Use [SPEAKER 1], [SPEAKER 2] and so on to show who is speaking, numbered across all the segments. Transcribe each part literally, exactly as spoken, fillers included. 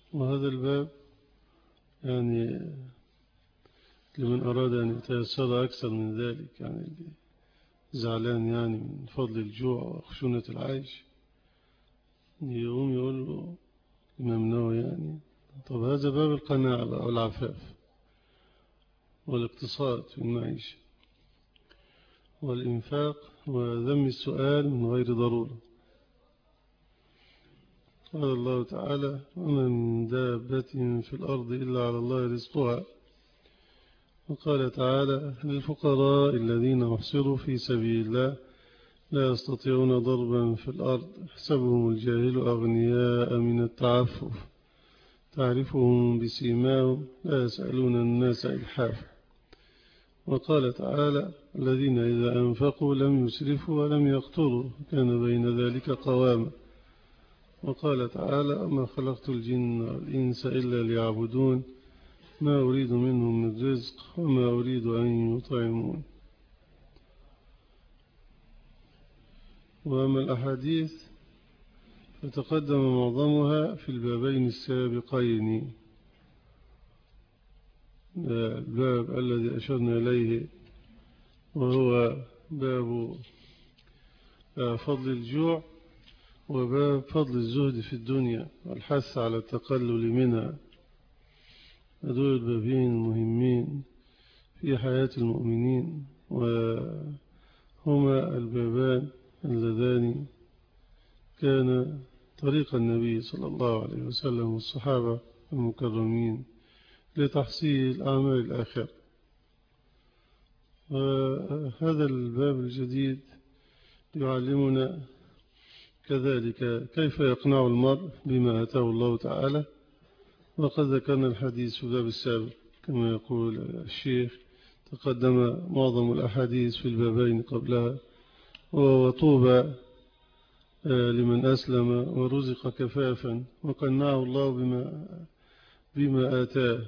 [SPEAKER 1] وهذا الباب يعني لمن أراد أن يتيسر أكثر من ذلك، يعني اللي زعلان يعني من فضل الجوع وخشونة العيش، يقوم يقول له الإمام النووي يعني طب هذا باب القناعة والعفاف والاقتصاد في المعيشة والإنفاق وذم السؤال من غير ضرورة. قال الله تعالى وما من دابة في الأرض إلا على الله رزقها. وقال تعالى للفقراء الذين أحصروا في سبيل الله لا يستطيعون ضربا في الأرض يحسبهم الجاهل أغنياء من التعفف تعرفهم بسيماهم لا يسألون الناس إلحافا. وقال تعالى الذين إذا أنفقوا لم يسرفوا ولم يقتروا كان بين ذلك قواما. وقال تعالى ما خلقت الجن والإنس إلا ليعبدون ما أريد منهم من رزق وما أريد أن يطعمون. وأما الأحاديث فتقدم معظمها في البابين السابقين. الباب الذي أشرنا إليه وهو باب فضل الجوع وباب فضل الزهد في الدنيا والحث على التقلل منها. هذول البابين مهمين في حياة المؤمنين، وهما البابان اللذان كان طريق النبي صلى الله عليه وسلم والصحابة المكرمين لتحصيل أعمال الآخرة. وهذا الباب الجديد يعلمنا كذلك كيف يقنع المرء بما أتاه الله تعالى. وقد ذكرنا الحديث في الباب السابق كما يقول الشيخ تقدم معظم الأحاديث في البابين قبلها. وطوبى لمن أسلم ورزق كفافا وقنعه الله بما, بما آتاه،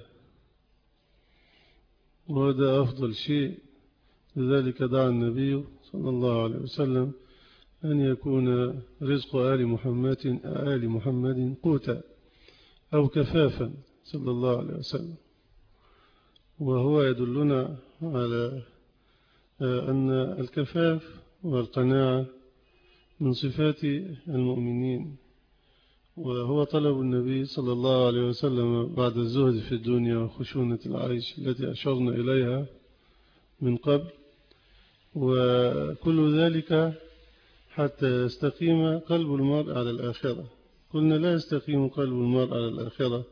[SPEAKER 1] وهذا أفضل شيء. لذلك دعا النبي صلى الله عليه وسلم أن يكون رزق آل محمد آل محمد قوتا أو كفافا صلى الله عليه وسلم. وهو يدلنا على أن الكفاف والقناعة من صفات المؤمنين، وهو طلب النبي صلى الله عليه وسلم بعد الزهد في الدنيا وخشونة العيش التي أشرنا إليها من قبل. وكل ذلك حتى يستقيم قلب المرء على الآخرة. قلنا لا يستقيم قلب المرء على الآخرة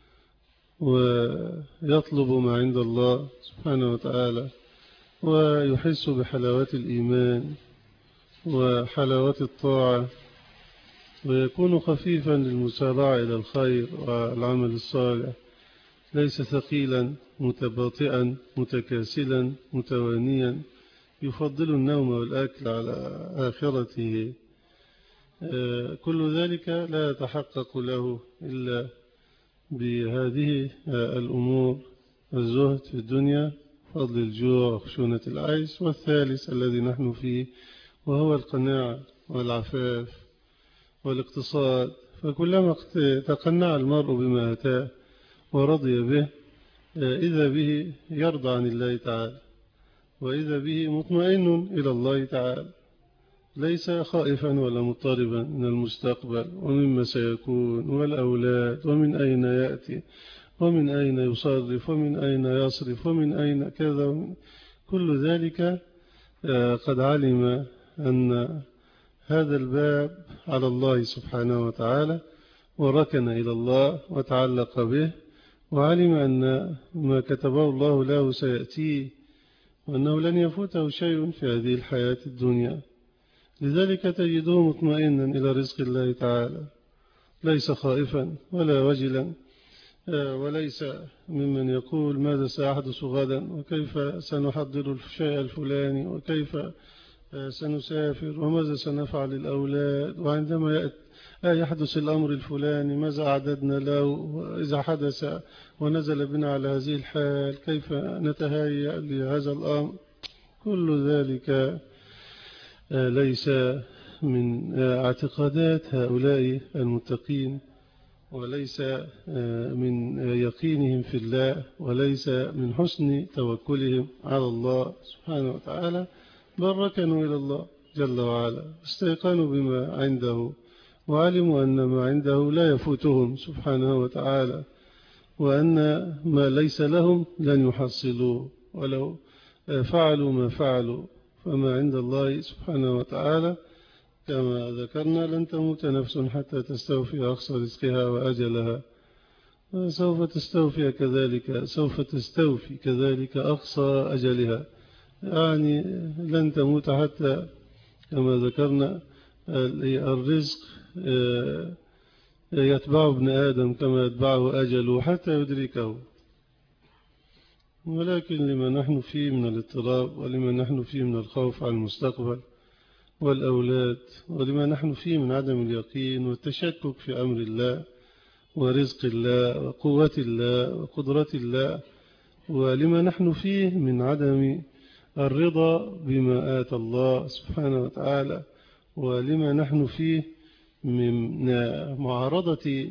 [SPEAKER 1] ويطلب ما عند الله سبحانه وتعالى ويحس بحلاوة الإيمان وحلاوة الطاعة ويكون خفيفا للمسارعة إلى الخير والعمل الصالح، ليس ثقيلا متباطئا متكاسلا متوانيا يفضل النوم والأكل على آخرته. كل ذلك لا يتحقق له إلا بهذه الأمور: الزهد في الدنيا، فضل الجوع وخشونة العيش، والثالث الذي نحن فيه وهو القناعة والعفاف والاقتصاد. فكلما تقنع المرء بما أتاه ورضي به إذا به يرضى عن الله تعالى، وإذا به مطمئن إلى الله تعالى، ليس خائفا ولا مضطربا من المستقبل ومما سيكون والأولاد ومن أين يأتي ومن أين يصرف ومن أين يصرف ومن أين كذا. كل ذلك قد علم أن هذا الباب على الله سبحانه وتعالى وركن إلى الله وتعلق به، وعلم أن ما كتبه الله له سيأتيه وأنه لن يفوته شيء في هذه الحياة الدنيا. لذلك تجده مطمئنا إلى رزق الله تعالى، ليس خائفا ولا وجلا، وليس ممن يقول ماذا سيحدث غدا وكيف سنحضر الشيء الفلاني وكيف سنسافر وماذا سنفعل للأولاد، وعندما يحدث الأمر الفلاني ماذا أعددنا له، وإذا حدث ونزل بنا على هذه الحال كيف نتهيأ لهذا الأمر. كل ذلك ليس من اعتقادات هؤلاء المتقين وليس من يقينهم في الله، وليس من حسن توكلهم على الله سبحانه وتعالى، بل ركنوا إلى الله جل وعلا، استيقنوا بما عنده، وعلموا أن ما عنده لا يفوتهم سبحانه وتعالى، وأن ما ليس لهم لن يحصلوه ولو فعلوا ما فعلوا. فما عند الله سبحانه وتعالى كما ذكرنا لن تموت نفس حتى تستوفي أقصى رزقها وأجلها، سوف تستوفي كذلك سوف تستوفي كذلك أقصى أجلها، يعني لن تموت حتى كما ذكرنا الرزق يتبع ابن آدم كما يتبعه أجله حتى يدركه. ولكن لما نحن فيه من الاضطراب، ولما نحن فيه من الخوف على المستقبل والأولاد، ولما نحن فيه من عدم اليقين والتشكك في أمر الله ورزق الله وقوة الله وقدرة الله، ولما نحن فيه من عدم الرضا بما آتى الله سبحانه وتعالى، ولما نحن فيه من معارضة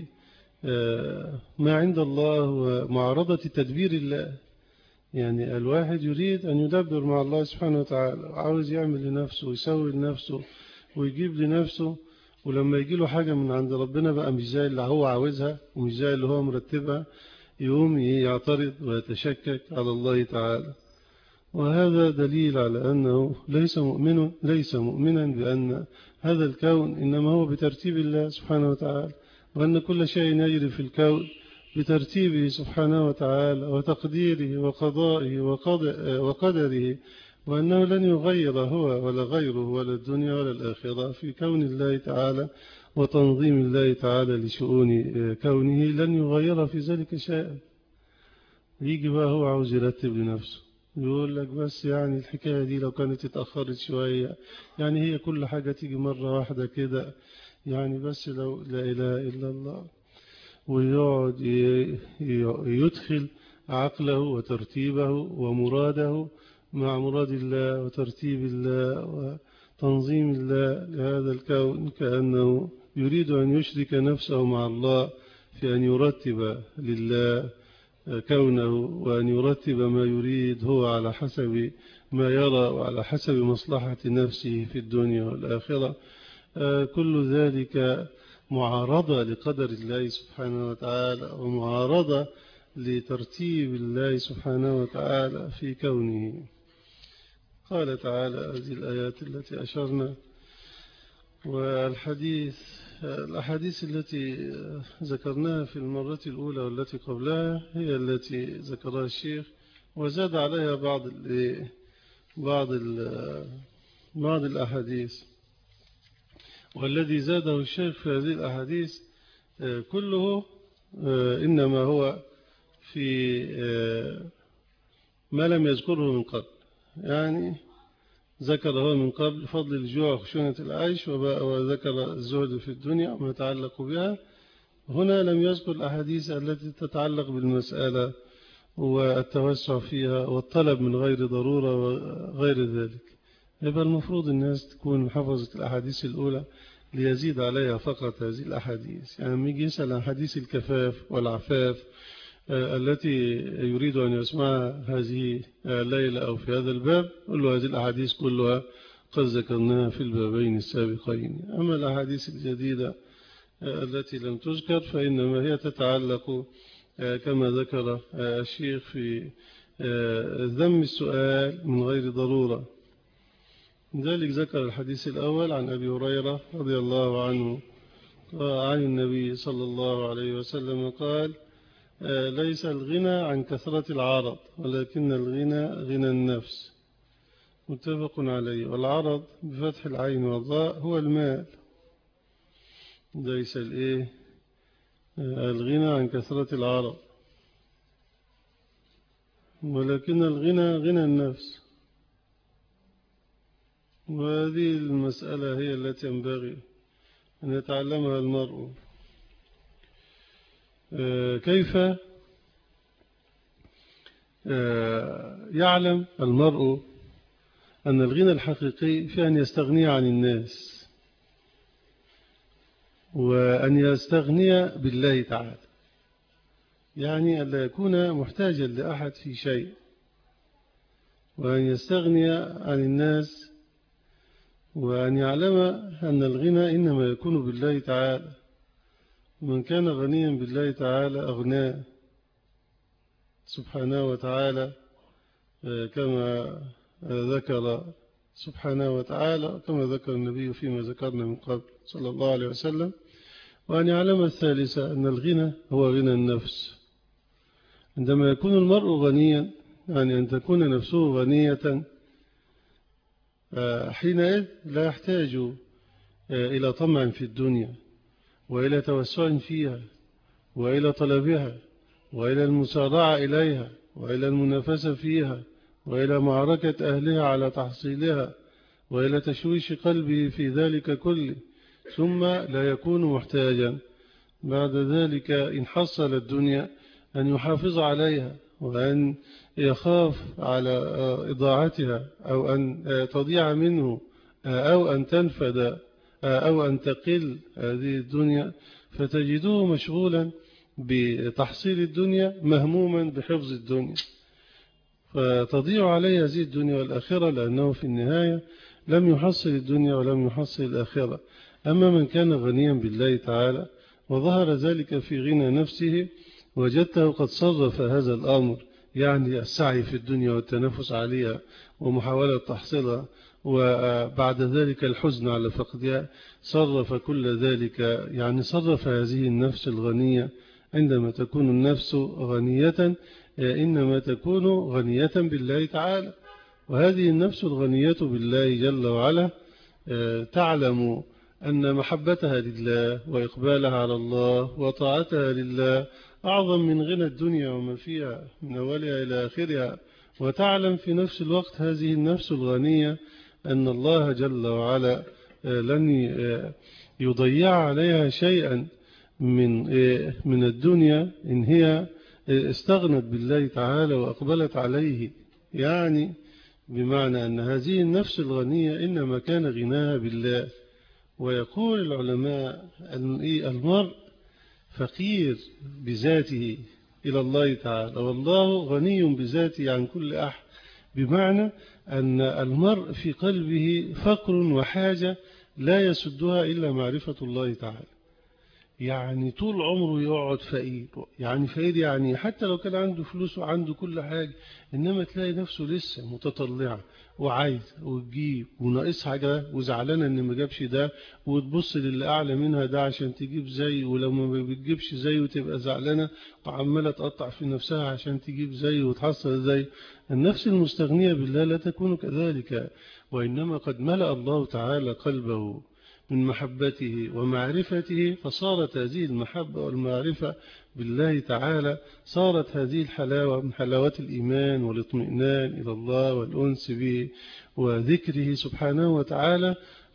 [SPEAKER 1] ما عند الله ومعارضة تدبير الله. يعني الواحد يريد أن يدبر مع الله سبحانه وتعالى، عاوز يعمل لنفسه ويسوي لنفسه ويجيب لنفسه، ولما يجي له حاجة من عند ربنا بقى مش زي اللي هو عاوزها ومش زي اللي هو مرتبها، يقوم يعترض ويتشكك على الله تعالى. وهذا دليل على أنه ليس مؤمن ليس مؤمنا بأن هذا الكون إنما هو بترتيب الله سبحانه وتعالى، وأن كل شيء يجري في الكون بترتيبه سبحانه وتعالى وتقديره وقضائه وقدره، وأنه لن يغير هو ولا غيره ولا الدنيا ولا الآخرة في كون الله تعالى وتنظيم الله تعالى لشؤون كونه، لن يغير في ذلك شيئا. يجي بقى هو عاوز يرتب لنفسه، يقول لك بس يعني الحكاية دي لو كانت اتأخرت شوية، يعني هي كل حاجة تيجي مرة واحدة كده، يعني بس لو لا إله إلا الله، ويقعد يدخل عقله وترتيبه ومراده مع مراد الله وترتيب الله وتنظيم الله لهذا الكون، كأنه يريد أن يشرك نفسه مع الله في أن يرتب لله كونه، وأن يرتب ما يريد هو على حسب ما يرى وعلى حسب مصلحة نفسه في الدنيا والآخرة. كل ذلك معارضة لقدر الله سبحانه وتعالى، ومعارضة لترتيب الله سبحانه وتعالى في كونه. قال تعالى هذه الآيات التي أشرنا، والحديث الأحاديث التي ذكرناها في المرة الأولى والتي قبلها هي التي ذكرها الشيخ، وزاد عليها بعض بعض بعض الأحاديث. والذي زاده الشيخ في هذه الأحاديث كله إنما هو في ما لم يذكره من قبل، يعني ذكره من قبل فضل الجوع وخشونة العيش، وذكر الزهد في الدنيا وما يتعلق بها. هنا لم يذكر الأحاديث التي تتعلق بالمسألة والتوسع فيها والطلب من غير ضرورة وغير ذلك. يبقى المفروض الناس تكون حفظت الأحاديث الأولى ليزيد عليها فقط هذه الأحاديث. يعني لما يجي يسأل عن حديث الكفاف والعفاف التي يريد أن يسمعها هذه الليلة أو في هذا الباب، قل له هذه الأحاديث كلها قد ذكرناها في البابين السابقين. أما الأحاديث الجديدة التي لم تذكر فإنما هي تتعلق كما ذكر الشيخ في ذم السؤال من غير ضرورة. ذلك ذكر الحديث الأول عن أبي هريرة رضي الله عنه عن النبي صلى الله عليه وسلم قال: ليس الغنى عن كثرة العرض ولكن الغنى غنى النفس. متفق عليه. والعرض بفتح العين والضاء هو المال. ليس الإيه الغنى عن كثرة العرض ولكن الغنى غنى النفس. وهذه المسألة هي التي ينبغي أن يتعلمها المرء. كيف يعلم المرء أن الغنى الحقيقي في أن يستغني عن الناس، وأن يستغني بالله تعالى، يعني أن لا يكون محتاجا لأحد في شيء، وأن يستغني عن الناس، وأن يعلم أن الغنى إنما يكون بالله تعالى. من كان غنيا بالله تعالى أغناه سبحانه وتعالى، كما ذكر سبحانه وتعالى كما ذكر النبي فيما ذكرنا من قبل صلى الله عليه وسلم. وأن يعلم الثالثة أن الغنى هو غنى النفس. عندما يكون المرء غنيا، يعني أن تكون نفسه غنية، حينئذ لا يحتاج إلى طمع في الدنيا، وإلى توسع فيها، وإلى طلبها، وإلى المسارعة إليها، وإلى المنافسة فيها، وإلى معركة أهلها على تحصيلها، وإلى تشويش قلبه في ذلك كله، ثم لا يكون محتاجا بعد ذلك إن حصل الدنيا أن يحافظ عليها، وأن يخاف على إضاعتها، أو أن تضيع منه، أو أن تنفد، أو أن تقل هذه الدنيا، فتجده مشغولا بتحصيل الدنيا مهموما بحفظ الدنيا، فتضيع عليه هذه الدنيا والآخرة، لأنه في النهاية لم يحصل الدنيا ولم يحصل الآخرة. أما من كان غنيا بالله تعالى وظهر ذلك في غنى نفسه، وجدته قد صرف هذا الأمر، يعني السعي في الدنيا والتنافس عليها ومحاولة تحصيلها، وبعد ذلك الحزن على فقدها، صرف كل ذلك، يعني صرف هذه النفس الغنية. عندما تكون النفس غنية إنما تكون غنية بالله تعالى، وهذه النفس الغنية بالله جل وعلا تعلم أن محبتها لله وإقبالها على الله وطاعتها لله أعظم من غنى الدنيا وما فيها من أولها إلى آخرها، وتعلم في نفس الوقت هذه النفس الغنية أن الله جل وعلا لن يضيع عليها شيئا من من الدنيا إن هي استغنت بالله تعالى وأقبلت عليه، يعني بمعنى أن هذه النفس الغنية إنما كان غناها بالله. ويقول العلماء المرء فقير بذاته إلى الله تعالى، والله غني بذاته عن كل أحد، بمعنى أن المرء في قلبه فقر وحاجة لا يسدها إلا معرفة الله تعالى. يعني طول عمره يقعد فقير، يعني فقير يعني حتى لو كان عنده فلوس وعنده كل حاجة، إنما تلاقي نفسه لسه متطلعة وعايز وتجيب وناقص حاجة وزعلانة إن ما جابش ده، وتبص للي أعلى منها ده عشان تجيب زيه، ولو ما بتجيبش زيه تبقى زعلانة وعمالة تقطع في نفسها عشان تجيب زيه وتحصل زيه. النفس المستغنية بالله لا تكون كذلك، وإنما قد ملأ الله تعالى قلبه من محبته ومعرفته، فصارت هذه المحبة والمعرفة بالله تعالى، صارت هذه الحلاوة من حلاوات الإيمان والاطمئنان إلى الله والأنس به وذكره سبحانه وتعالى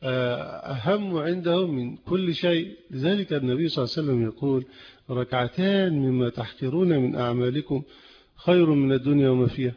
[SPEAKER 1] أهم عنده من كل شيء. لذلك النبي صلى الله عليه وسلم يقول: ركعتان مما تحقرون من أعمالكم خير من الدنيا وما فيها.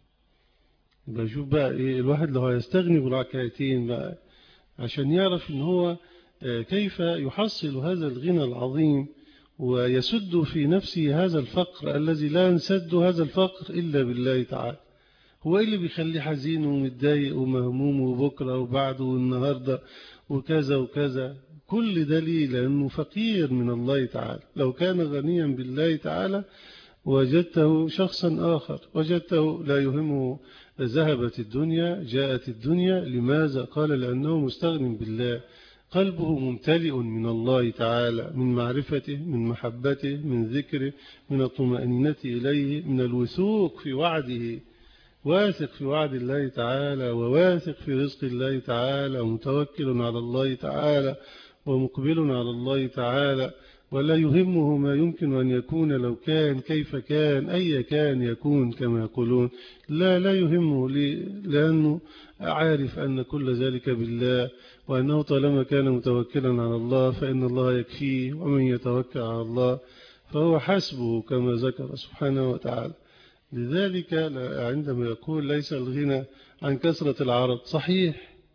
[SPEAKER 1] بشوف بقى إيه الواحد لو يستغني بركعتين بقى عشان يعرف إن هو كيف يحصل هذا الغنى العظيم ويسد في نفسه هذا الفقر الذي لا ينسد هذا الفقر إلا بالله تعالى. هو إيه اللي بيخليه حزين ومتضايق ومهموم وبكرة وبعده والنهاردة وكذا وكذا؟ كل ده ليه؟ لأنه فقير من الله تعالى. لو كان غنيا بالله تعالى وجدته شخصا آخر، وجدته لا يهمه ذهبت الدنيا جاءت الدنيا. لماذا؟ قال: لأنه مستغن بالله، قلبه ممتلئ من الله تعالى، من معرفته، من محبته، من ذكره، من الطمأنينة إليه، من الوثوق في وعده، واثق في وعد الله تعالى، وواثق في رزق الله تعالى، ومتوكل على الله تعالى، ومقبل على الله تعالى، ولا يهمه ما يمكن أن يكون لو كان كيف كان أي كان يكون كما يقولون. لا لا يهمه، لأنه عارف أن كل ذلك بالله، وأنه طالما كان متوكلا على الله فإن الله يكفيه، ومن يتوكل على الله فهو حسبه كما ذكر سبحانه وتعالى. لذلك عندما يقول ليس الغنى عن كثرة العرض، صحيح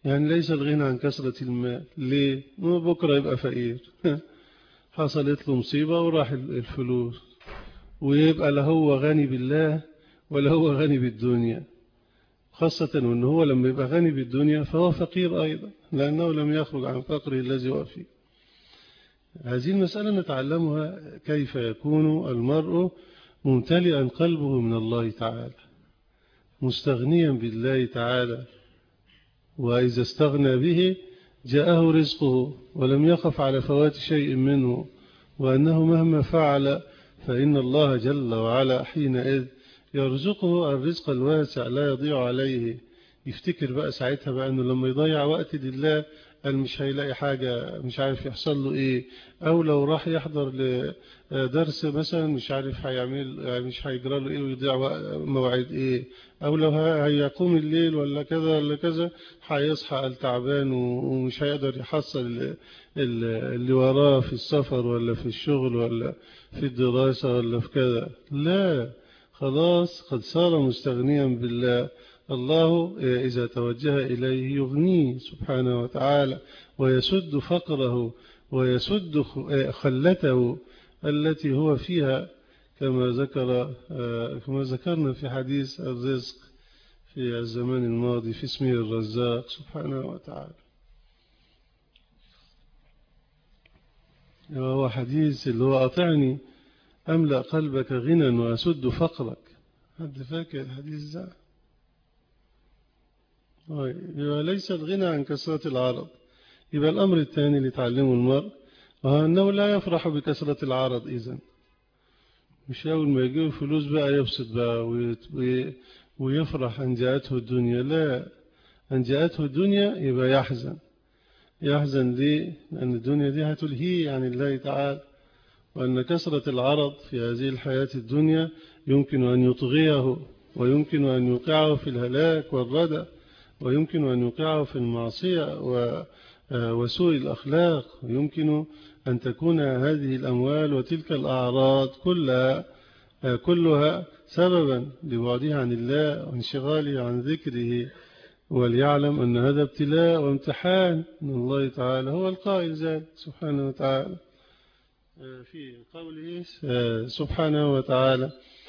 [SPEAKER 1] يعني ليس الغنى عن كثرة المال. ليه؟ بكرة يبقى فقير حصلت له مصيبة وراح الفلوس، ويبقى لا هو غني بالله ولا هو غني بالدنيا، خاصة وأنه هو لما يبقى غني بالدنيا فهو فقير أيضا، لأنه لم يخرج عن فقره الذي هو فيه. هذه المسألة نتعلمها كيف يكون المرء ممتلئا قلبه من الله تعالى، مستغنيا بالله تعالى، وإذا استغنى به جاءه رزقه ولم يخف على فوات شيء منه، وأنه مهما فعل فإن الله جل وعلا حينئذ يرزقه الرزق الواسع لا يضيع عليه. يفتكر بقى ساعتها بقى أنه لما يضيع وقت لله قال مش هيلاقي حاجة، مش عارف يحصل له إيه، أو لو راح يحضر لدرس مثلا مش عارف هيعمل، مش هيجرى له إيه ويضيع موعد إيه، أو لو هيقوم الليل ولا كذا ولا كذا هيصحى قال تعبان ومش هيقدر يحصل اللي وراه في السفر ولا في الشغل ولا في الدراسة ولا في كذا. لا، خلاص قد صار مستغنيا بالله. الله إذا توجه إليه يغنيه سبحانه وتعالى ويسد فقره ويسد خلته التي هو فيها، كما ذكر كما ذكرنا في حديث الرزق في الزمان الماضي في اسمه الرزاق سبحانه وتعالى. وهو حديث اللي هو أطعني أملأ قلبك غنى وأسد فقرك. حد فاكر الحديث ده؟ يبقى ليس الغنى عن كثرة العرض. يبقى الأمر الثاني اللي تعلمه المرء وهو أنه لا يفرح بكثرة العرض. إذن مش أول ما يجيب فلوس بقى يبسط بقى ويفرح أن جاءته الدنيا. لا، أن جاءته الدنيا يبقى يحزن. يحزن ليه؟ لأن الدنيا دي هتلهيه عن الله تعالى، وأن كثرة العرض في هذه الحياة الدنيا يمكن أن يطغيه، ويمكن أن يوقعه في الهلاك والردى، ويمكن أن يوقعه في المعصية وسوء الأخلاق، ويمكن أن تكون هذه الأموال وتلك الأعراض كلها كلها سببا لبعده عن الله وانشغاله عن ذكره. وليعلم أن هذا ابتلاء وامتحان من الله تعالى، هو القائل ذلك سبحانه وتعالى في قوله سبحانه وتعالى: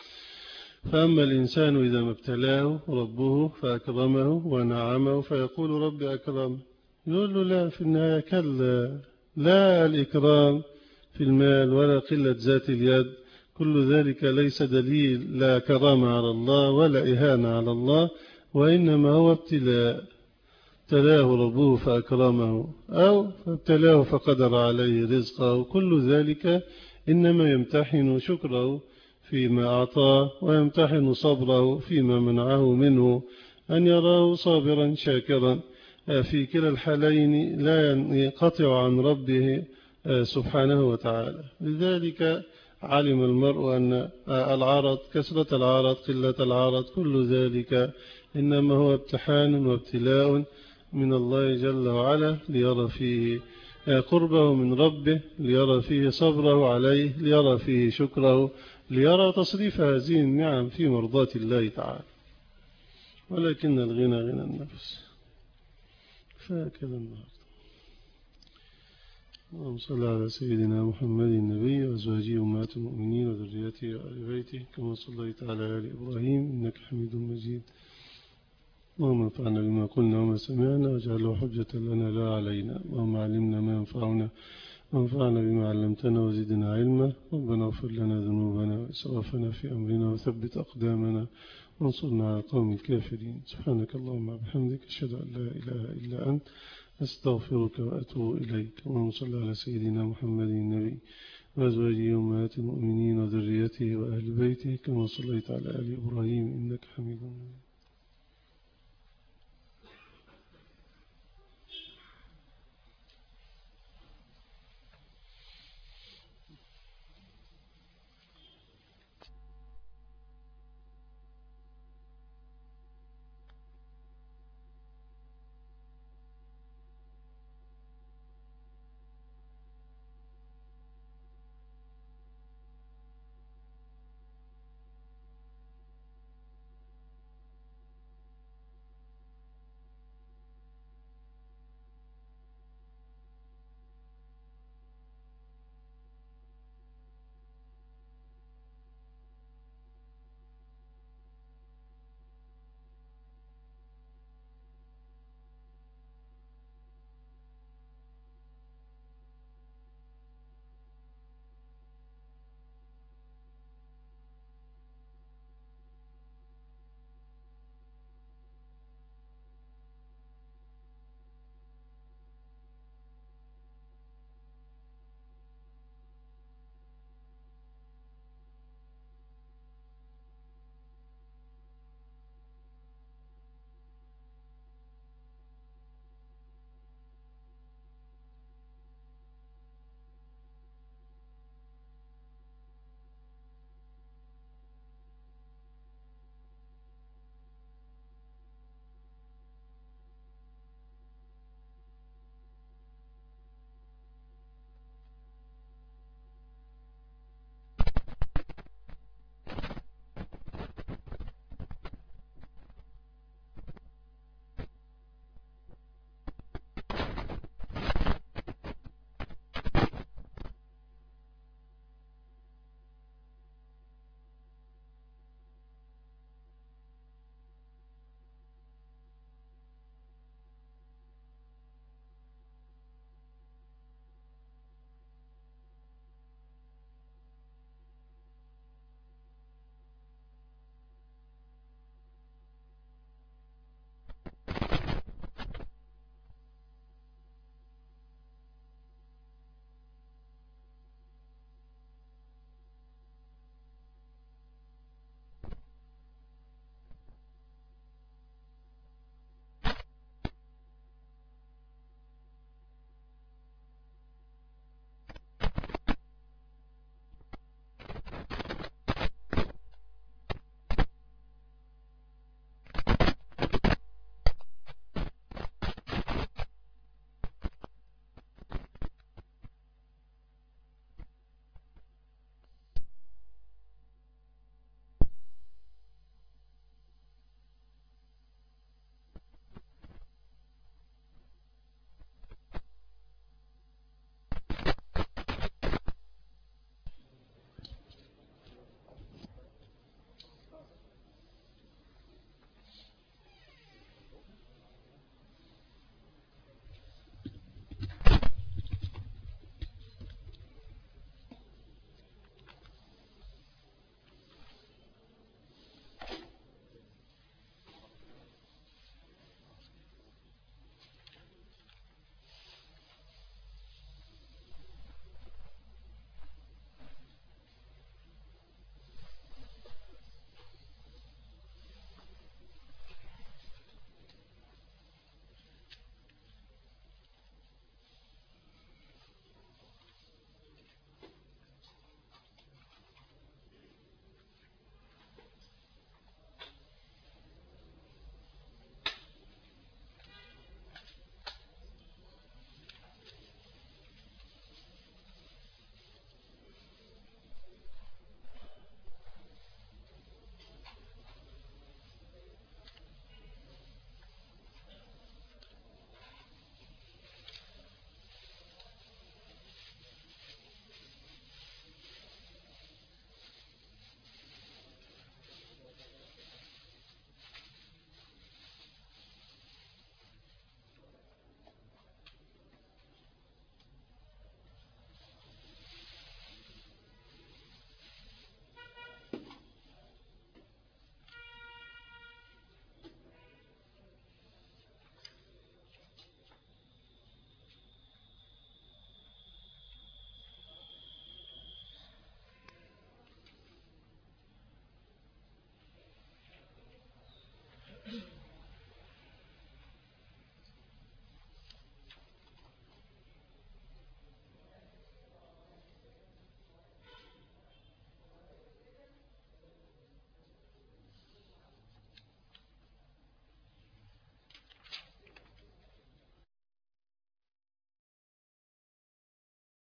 [SPEAKER 1] فأما الإنسان إذا ما ابتلاه ربه فأكرمه ونعمه فيقول رب أكرم. يقول له لا، في النهاية كلا، لا الإكرام في المال ولا قلة ذات اليد، كل ذلك ليس دليل لا كرامة على الله ولا إهانة على الله، وإنما هو ابتلاء. ابتلاه ربه فأكرمه أو ابتلاه فقدر عليه رزقه، كل ذلك إنما يمتحن شكره فيما أعطاه ويمتحن صبره فيما منعه منه، أن يراه صابرا شاكرا. في كلا الحالين لا ينقطع عن ربه سبحانه وتعالى. لذلك علم المرء أن العرض، كثرة العرض، قلة العرض، كل ذلك إنما هو امتحان وابتلاء من الله جل وعلا، ليرى فيه قربه من ربه، ليرى فيه صبره عليه، ليرى فيه شكره، ليرى تصريف هذه النعم في مرضاة الله تعالى. ولكن الغنى غنى النفس. فهكذا النهارده. اللهم صل على سيدنا محمد النبي وأزواجه أمهات المؤمنين وذريته وآل بيته كما صليت على آل إبراهيم إنك حميد مجيد. اللهم انفعنا بما قلنا وما سمعنا واجعله حجة لنا لا علينا. اللهم علمنا ما ينفعنا وانفعنا بما علمتنا وزدنا علما. ربنا اغفر لنا ذنوبنا وإسرافنا في أمرنا وثبت أقدامنا وانصرنا على القوم الكافرين. سبحانك اللهم وبحمدك أشهد أن لا إله إلا أنت أستغفرك وأتوب إليك. اللهم صل على سيدنا محمد النبي وأزواجه أمهات المؤمنين وذريته وأهل بيته كما صليت على آل إبراهيم إنك حميد مجيد.